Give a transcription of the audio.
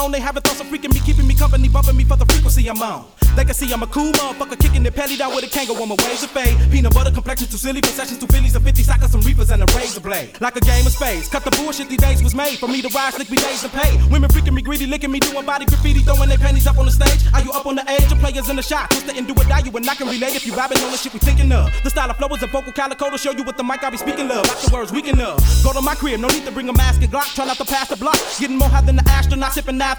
phone, they having thoughts of freaking me, keeping me company, bumping me for the frequency I'm on. They can see I'm a cool motherfucker, kicking it petty down with a kango on my ways of fade. Peanut butter complexion too silly, possessions 2 Phillies and 50 sockets, some reefers and a razor blade. Like a game of spades, cut the bullshit these days was made for me to rise, lick me days to pay. Women freaking me greedy, licking me, doing body graffiti, throwing their panties up on the stage. Are you up on the edge? Your players in the shot, twist it and do or die. You and I can relate if you vibing on the shit we thinking of. The style of flow is a vocal calico to show you what the mic I be speaking of. Afterwards, we can Go to my crib, no need to bring a mask and Glock. Try not to pass the block. Getting more high than the astronaut, sipping